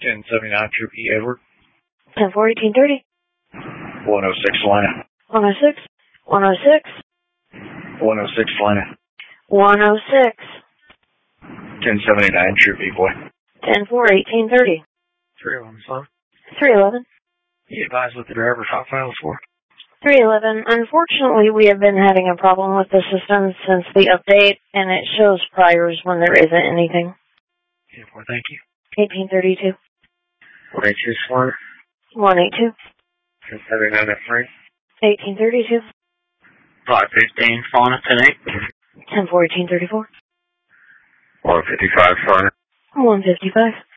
1079 Troop E, Edward. 10-4, 1830. 106 Atlanta. 106. 106. 106 Atlanta. 106. 1079 Troop E, boy. 10-4, 1830. 311 phone. 311. You advise what the driver's hot file is for? 311. Unfortunately, we have been having a problem with the system since the update, and it shows priors when there isn't anything. Yeah, boy, thank you. 1832. 182 Slaughter. 182. 1079 F3. 1832. 515 Fauna 10-8. 10-4, 1834. 155 Slaughter. 155.